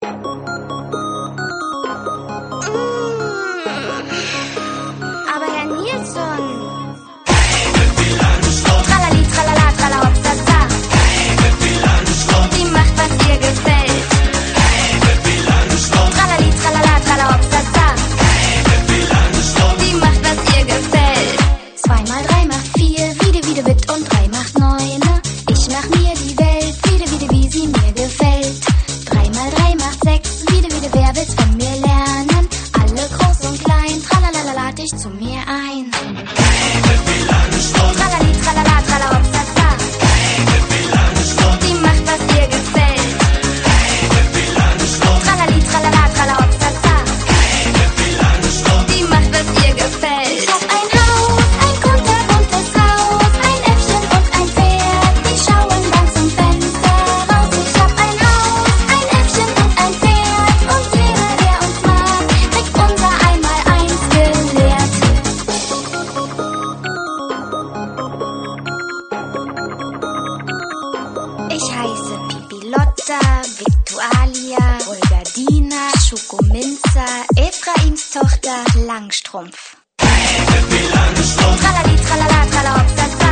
Aber Herr Nilsson. Tralali, tralala, trala, hopsasa. Sie macht, was ihr gefällt. Tralali, tralala, trala, hopsasa. Sie macht, was ihr gefällt. 2 mal 3 macht 4, Wiede, Witt und 3 macht 9. Ich mach mir die Welt, Wiede, wie sie mir gefällt. 3 mal 3 macht 6, Wiede, wer will's von mir lernen? Alle groß und klein, tralalala, lad dich zu mir ein. Tralali, tralala, trala, hopsasa. Sie macht, was ihr gefällt. Tralali, tralala, trala, hopsasa. Sie macht, was ihr gefällt. Ich hab ein Haus, ein kunterbuntes Haus, ein Äffchen und ein Pferd, die schauen dann zum Fenster raus. Ich hab ein Haus, ein Äffchen und ein Pferd, und jeder, der uns mag, kriegt unser Einmaleins gelehrt. Ich heiße Pipi Lotta, Viktualia, Olga Dina, Schokominzer, Ephraims Tochter, Langstrumpf. Tralali, tralala, trala, hopsasa.